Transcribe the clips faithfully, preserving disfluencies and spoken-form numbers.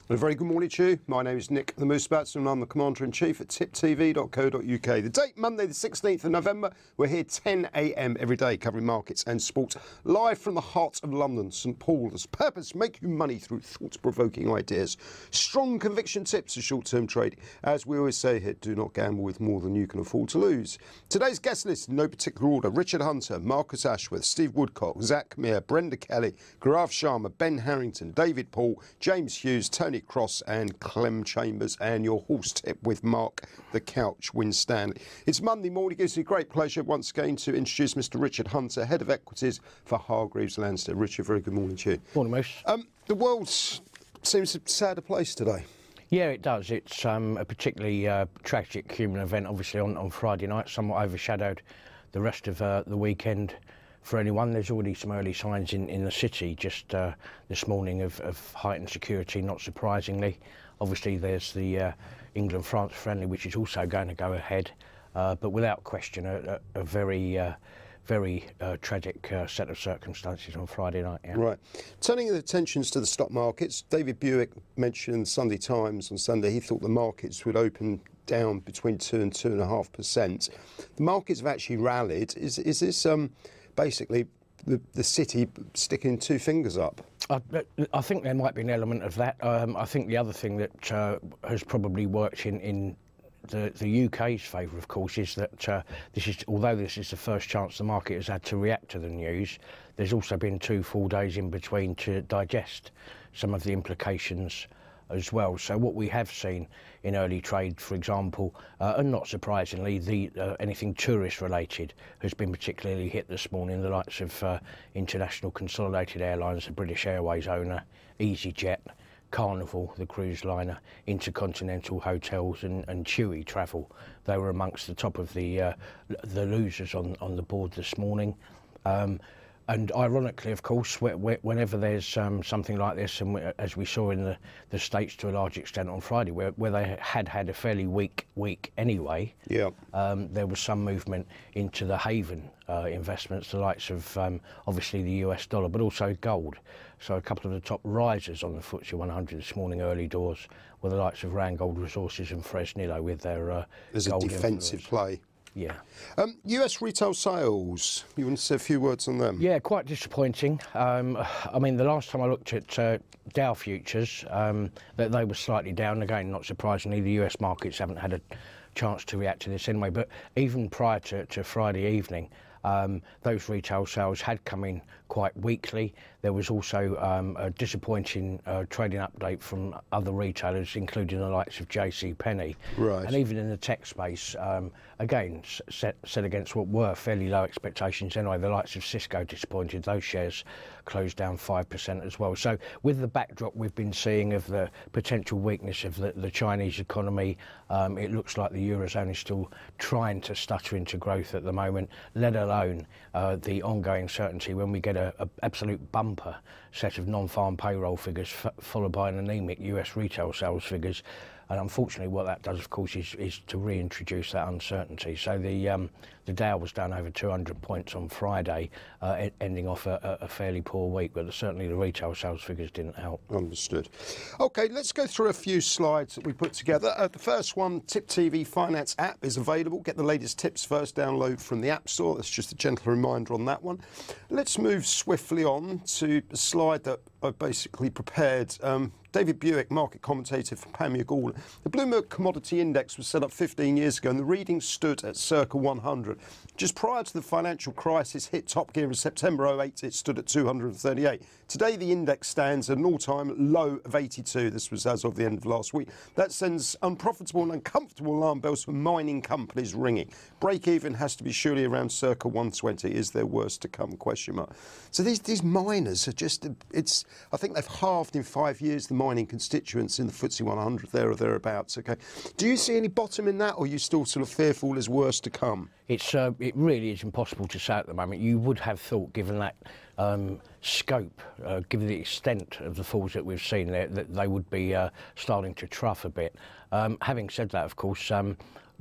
A very good morning to you. My name is Nick the Moose Batson and I'm the Commander-in-Chief at tip t v dot co dot u k. The date, Monday the sixteenth of November. We're here ten a m every day covering markets and sports. Live from the heart of London, St Paul's. Purpose, make you money through thought-provoking ideas. Strong conviction tips of short-term trading. As we always say here, do not gamble with more than you can afford to lose. Today's guest list in no particular order. Richard Hunter, Marcus Ashworth, Steve Woodcock, Zach Meir, Brenda Kelly, Gaurav Sharma, Ben Harrington, David Paul, James Hughes, Tony Cross and Clem Chambers, and your horse tip with Mark the Couch Winstanley. It's Monday morning. It gives me great pleasure once again to introduce Mister Richard Hunter, Head of Equities for Hargreaves Lansdown. Richard, very good morning to you. Morning, Moose. Um, the world seems a sadder place today. Yeah, it does. It's um, a particularly uh, tragic human event, obviously, on, on Friday night, somewhat overshadowed the rest of uh, the weekend. For anyone, there's already some early signs in, in the city just uh, this morning of, of heightened security, not surprisingly. Obviously, there's the uh, England-France friendly, which is also going to go ahead, uh, but without question, a, a, a very, uh, very uh, tragic uh, set of circumstances on Friday night. Yeah. Right. Turning the attentions to the stock markets, David Buick mentioned in the Sunday Times on Sunday he thought the markets would open down between two and two and a half percent. The markets have actually rallied. Is is this um? basically the, the city sticking two fingers up? I, I think there might be an element of that. Um, I think the other thing that uh, has probably worked in, in the, the U K's favour, of course, is that uh, this is, although this is the first chance the market has had to react to the news, there's also been two full days in between to digest some of the implications as well. So what we have seen in early trade, for example, uh, and not surprisingly, the uh, anything tourist related has been particularly hit this morning. The likes of uh, International Consolidated Airlines, the British Airways owner, EasyJet, Carnival, the cruise liner, Intercontinental Hotels and, and Chewy Travel. They were amongst the top of the uh, the losers on, on the board this morning. Um, And ironically, of course, whenever there's um, something like this, and as we saw in the, the States to a large extent on Friday, where, where they had had a fairly weak week anyway, yeah. um, there was some movement into the haven uh, investments, the likes of um, obviously the U S dollar, but also gold. So a couple of the top risers on the F T S E one hundred this morning, early doors, were the likes of Randgold Resources and Fresnillo with their uh, There's gold a defensive influence. play. Yeah. Um, U S retail sales, you want to say a few words on them? Yeah, quite disappointing. Um, I mean, the last time I looked at uh, Dow futures, um, that they were slightly down. Again, not surprisingly, the U S markets haven't had a chance to react to this anyway. But even prior to, to Friday evening, um, those retail sales had come in quite weakly. There was also um, a disappointing uh, trading update from other retailers, including the likes of J C Penney. Right. And even in the tech space, um, again, set, set against what were fairly low expectations anyway, the likes of Cisco disappointed. Those shares closed down five percent as well. So with the backdrop we've been seeing of the potential weakness of the, the Chinese economy, um, it looks like the Eurozone is still trying to stutter into growth at the moment, let alone uh, the ongoing certainty when we get a, a absolute bumper set of non-farm payroll figures f- followed by an anemic U S retail sales figures. And unfortunately, what that does, of course, is, is to reintroduce that uncertainty. So the um, the Dow was down over two hundred points on Friday, uh, e- ending off a, a fairly poor week, but certainly the retail sales figures didn't help. Understood. OK, let's go through a few slides that we put together. Uh, the first one, Tip T V Finance app is available. Get the latest tips first, download from the App Store. That's just a gentle reminder on that one. Let's move swiftly on to a slide that I basically prepared. Um, David Buick, market commentator for Panmure Gordon. The Bloomberg Commodity Index was set up fifteen years ago and the reading stood at circa one hundred. Just prior to the financial crisis hit top gear in September oh eight, it stood at two hundred thirty-eight. Today the index stands at an all-time low of eighty-two. This was as of the end of last week. That sends unprofitable and uncomfortable alarm bells for mining companies ringing. Break-even has to be surely around circa one twenty. Is there worse to come? Question mark. So these these miners are just, it's, I think they've halved in five years the mining constituents in the F T S E one hundred, there or thereabouts. Okay, do you see any bottom in that, or are you still sort of fearful there's worse to come? It's uh, it really is impossible to say at the moment. You would have thought, given that um, scope, uh, given the extent of the falls that we've seen there, that they would be uh, starting to trough a bit. Um, having said that, of course, um,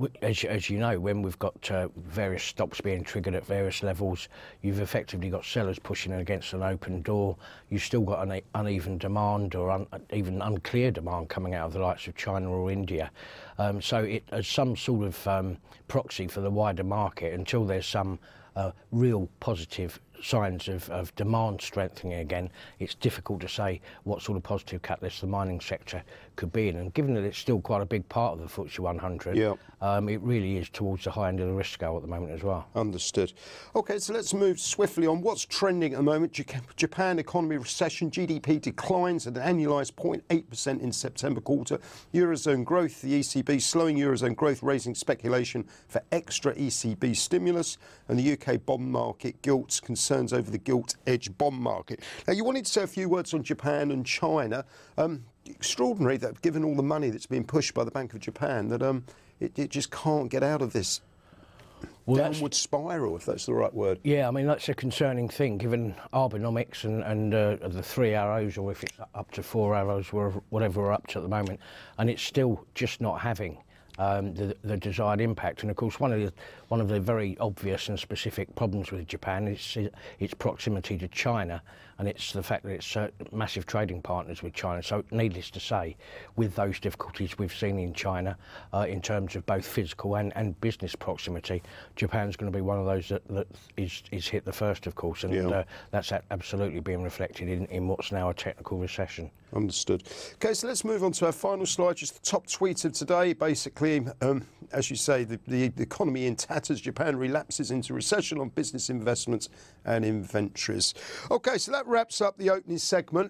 As, as you know, when we've got uh, various stocks being triggered at various levels, you've effectively got sellers pushing against an open door. You've still got an uneven demand or un, even unclear demand coming out of the likes of China or India. Um, so it as some sort of um, proxy for the wider market until there's some uh, real positive signs of, of demand strengthening again. It's difficult to say what sort of positive catalyst the mining sector could be in, and given that it's still quite a big part of the F T S E one hundred, yeah. um, it really is towards the high end of the risk scale at the moment as well. Understood. Okay, so let's move swiftly on what's trending at the moment. Japan economy recession, G D P declines at an annualised zero point eight percent in September quarter. Eurozone growth, the E C B slowing Eurozone growth, raising speculation for extra E C B stimulus, and the U K bond market gilts concerns over the gilt-edged bond market. Now, you wanted to say a few words on Japan and China. Um, extraordinary that given all the money that's being pushed by the Bank of Japan, that um, it, it just can't get out of this well, downward spiral, if that's the right word. Yeah, I mean, that's a concerning thing, given Abenomics and, and uh, the three arrows, or if it's up to four arrows, whatever we're up to at the moment, and it's still just not having Um, the, the desired impact. And of course, one of the one of the very obvious and specific problems with Japan is its proximity to China, and it's the fact that it's uh, massive trading partners with China. So, needless to say, with those difficulties we've seen in China, uh, in terms of both physical and, and business proximity, Japan's going to be one of those that, that is, is hit the first, of course, and yeah. uh, that's absolutely being reflected in, in what's now a technical recession. Understood. Okay, so let's move on to our final slide, just the top tweet of today. Basically, um, as you say, the, the, the economy in tatters. Japan relapses into recession on business investments and inventories. Okay, so that wraps up the opening segment.